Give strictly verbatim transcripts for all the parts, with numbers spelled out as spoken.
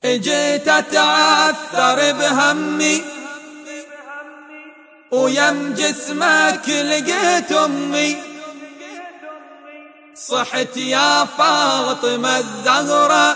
اجيت اتعثر بهمي ويم جسمك لقيت امي، صحت يا فاطمة الزهرة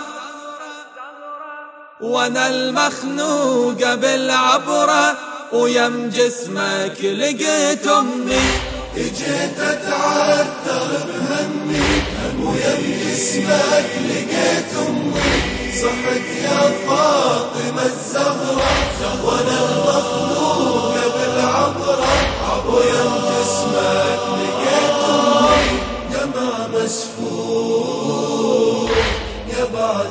وانا المخنوقة بالعبرة، ويم جسمك لقيت امي. اجيت اتعثر بهمي ويم جسمك لقيت امي، صحت يا فاطمة الزهرة وانا المخلوقة بالعبرة، ويم جسمك لقيت امي. دمع مسفور يا بعد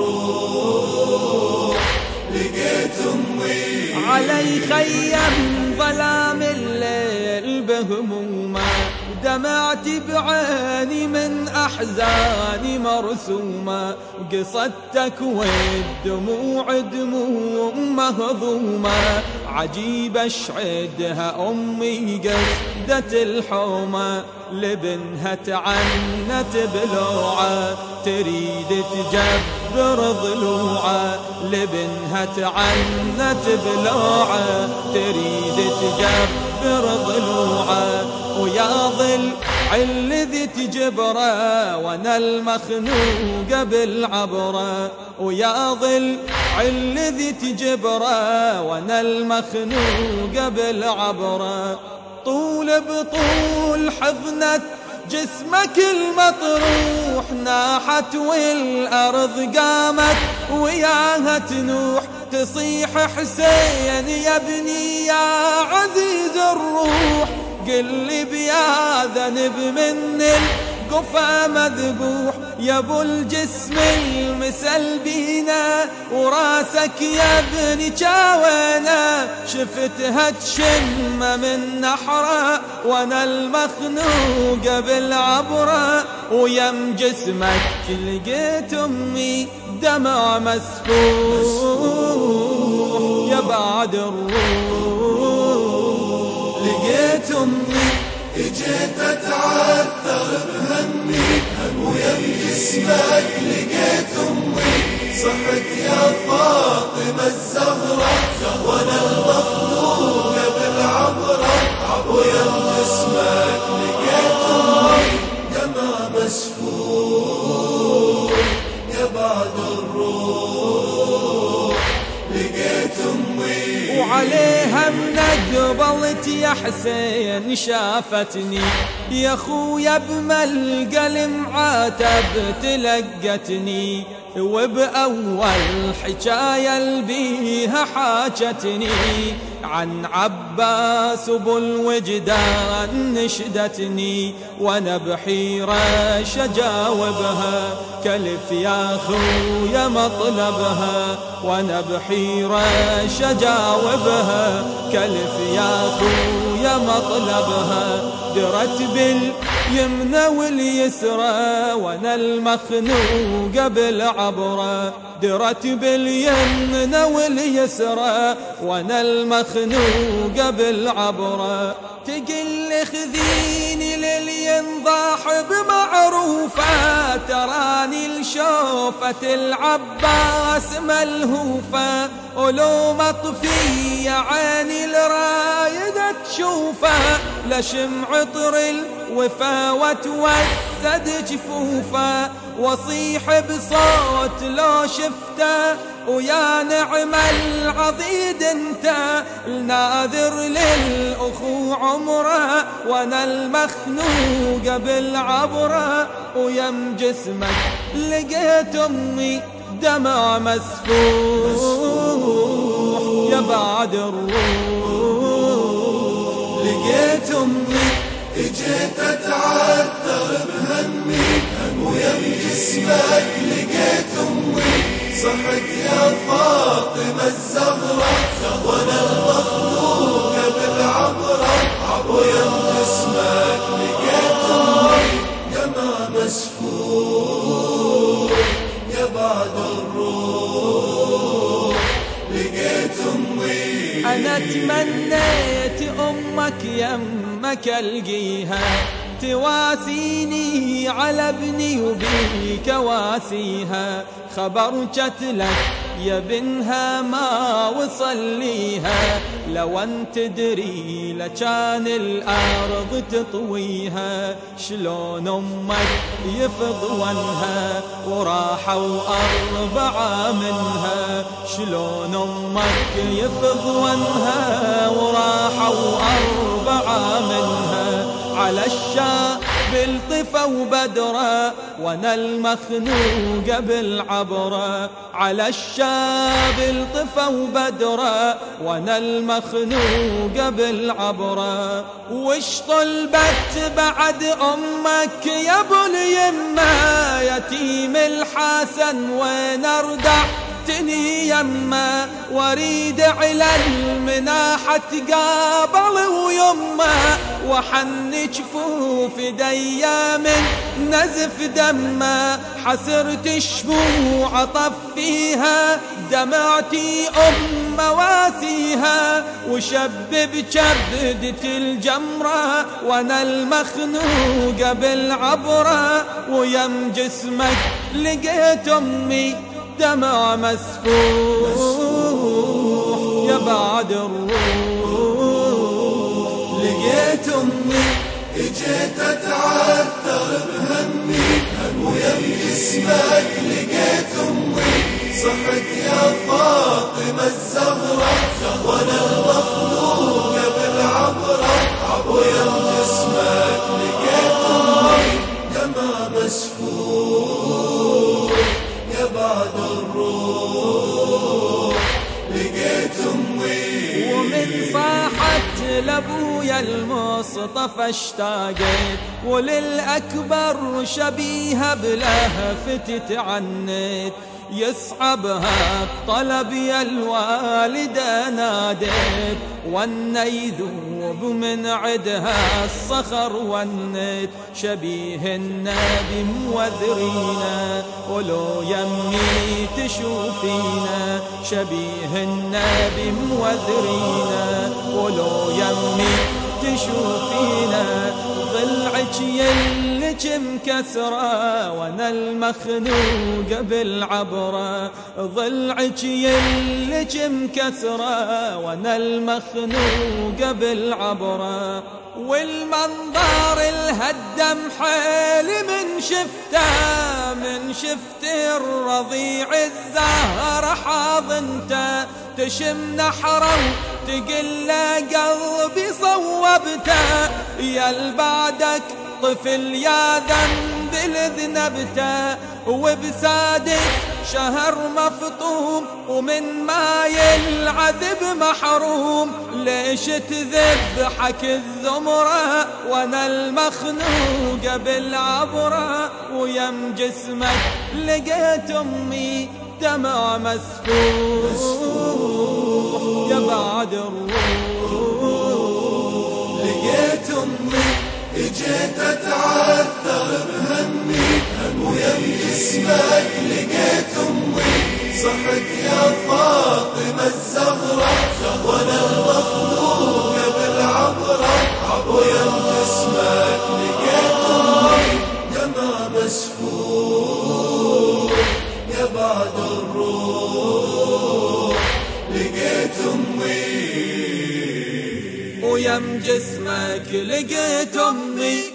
الروح لقيت امي، علي خيم ظلام الليل بهمومه، دمعت بعيني من أحزاني مرسومة، قصدتك والدموع دموع مهضومة، عجيب اشعدها أمي قصدت الحومة، لبنها تعنت بلوعة تريد تجبر ضلوعة، لبنها تعنت بلوعة تريد تجبر ضلوعة، ويا ظل الذي تجبره وانا المخنوقة بالعبرة، ويا ظل الذي تجبره وانا المخنوقة بالعبرة، طول بطول حضنت جسمك المطروح، ناحت والأرض قامت وياها تنوح، تصيح حسين يا ابني يا عزيز الروح، قل لي بيا ذنب من القفا مذبوح، يا ابو الجسم المسلبينا وراسك يا ابني جاوينا، شفتها تشم من نحره وانا المخنوقة بالعبرة، ويم جسمك لقيت امي دمع مسفوح يا بعد الروح لقيت امي. اجيت اتعثر بهمي ويم جسمك لقيت امي، صحت يا فاطمة الزهرة وانا المخلوقة بالعبرة، ويم جسمك لقيت امي. دمع مسفور يا بعد الروح لقيت امي، وعليها من قبلت يا حسين شافتني، يا خويا بملقى معاتب تلقتني، وبأول حكاية البيها حاجتني، عن عباس ابو الوجدان نشدتني، وانا بحيرة شجاوبها كلف يا خويا مطلبها، وانا بحيرة شجاوبها كلف يا خويا مطلبها، درت باليمنى واليسرى وانا المخنوقة بالعبرة، درت باليمنى واليسرى وانا المخنوقة بالعبرة، تقل خذيني للينضاح بمعروفة، تراني لشوفة العباس ملهوفة، ولو مطفية عيني الرايدة تشوفه، لشم عطر الوفا وتوسد جفوفه، واصيح بصوت لو شفته، ويا نعم العضيد انت الناذر للأخو عمره، وانا المخنوقة بالعبرة، ويم جسمك لقيت امي دمع مسفوح يا بعد الروح لقيت امي. اجيت اتعثر بهمي ويم جسمك لقيت امي، صحت يا فاطمة الزهرة وانا المخلوقة بالعبرة، ويم جسمك لقيت امي. دمع مسفور يا بعد الروح لقيت امي. انا تمنيت امك يمك القيها، تواسيني على ابني وبيك واسيها، خبر جت لك يا بنها ما وصليها، لو ان تدري لكان الأرض تطويها. شلون أمك يفضونها وراحوا أربعة منها، شلون أمك يفضونها وراحوا أربعة منها. على الشاب الطفوا بدرا وانا المخنوق بالعبرة، على الشاب الطفوا بدرا وانا المخنوق بالعبرة. وش طلبت بعد امك يا ابو اليمه، يتيم الحسن وين ارضع تني يمه، واريد على المناحة تقابل ويمه، وحن جفوف ديا من نزف دمه. حسرت الشموع طفيها دمعتي ام مواسيها، وشبب كبدة الجمرة وانا المخنوق بالعبرة. ويم جسمك لقيت امي دمع مسفوح يا بعد الروح. لقيت امي اجيت اتعثر بهمي، ويم جسمك لقيت امي صحت يا فاطمة الزهرة، وانا المخلوق بالعبرة. ويم جسمك لقيت امي دمع مسفوح يا بعد الروح. لقيت امي ومن صاحت لابويا المصطفى اشتاقت، وللأكبر شبيهة بلهفة تعنت. يصعبها الطلب يا الوالدة نادت، والنا يذوب من عدها الصخر والنت. شبيه النبي موذرينا ولو يمي تشوفينا، شبيه النبي موذرينا ولو يمي تشوفينا. ضلعك يلك مكسرة وانا المخنوق بالعبرة، ضلعك يلك مكسرة وانا المخنوق بالعبرة. والمنظر الهدم حيل من شفته، من شفت الرضيع الزهر حاضنته. تشم نحره تقل قلبي صوبته، يا البعدك طفل يا ذنب لذنبته. وبسادس شهر مفطوم ومن ماي العذب محروم، ليش تذبحك الزمرة وانا المخنوق بالعبرة. ويم جسمك لقيت امي دمع مسفوح يا بعد الروح. لقيت امي اجيت اتعثر بهمي، ويم جسمك لقيت امي صحت يا فاطمة الزهرة، وانا المخلوق بالعبرة. ويم جسمك لقيت امي دمع مسفوح يا بعد الروح. لقيت امي ويم جسمك لقيت امي